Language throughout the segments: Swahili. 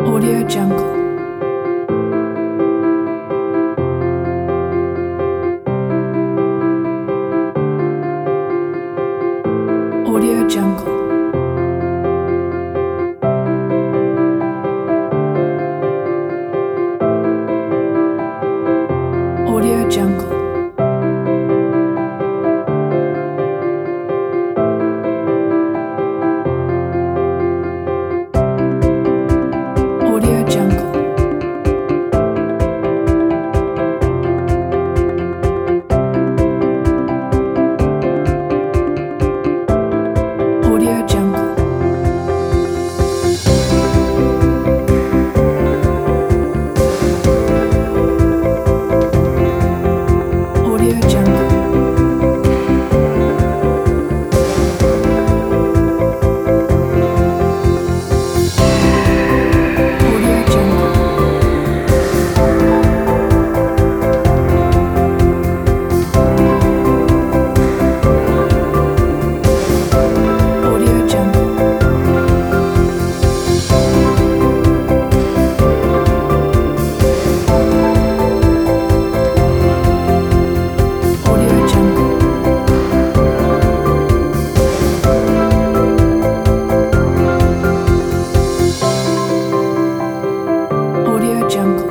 Audio Jungle. Audio Jungle. Audio Jungle. Audio Jungle. Audio Jungle. Audio Jungle. Audio Jungle. Audio Jungle. Audio Jungle. Audio Jungle.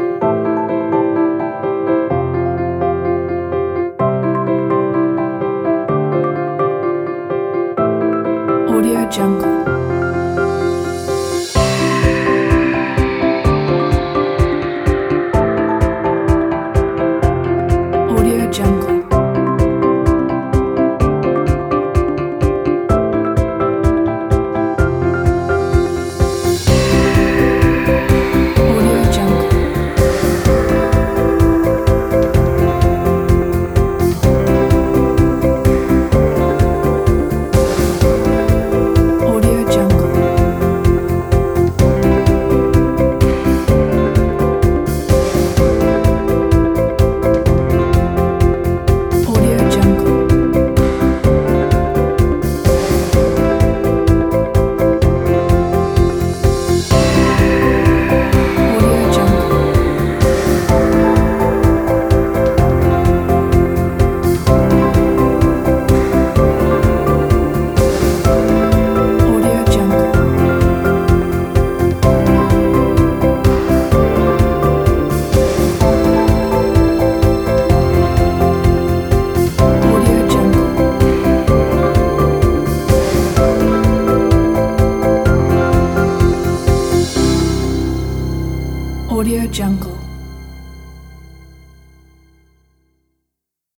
Audio Jungle. Audio Jungle. Audio Jungle. Audio Jungle. Audio Jungle. Audio Jungle. Audio Jungle. Audio Jungle. Audio Jungle.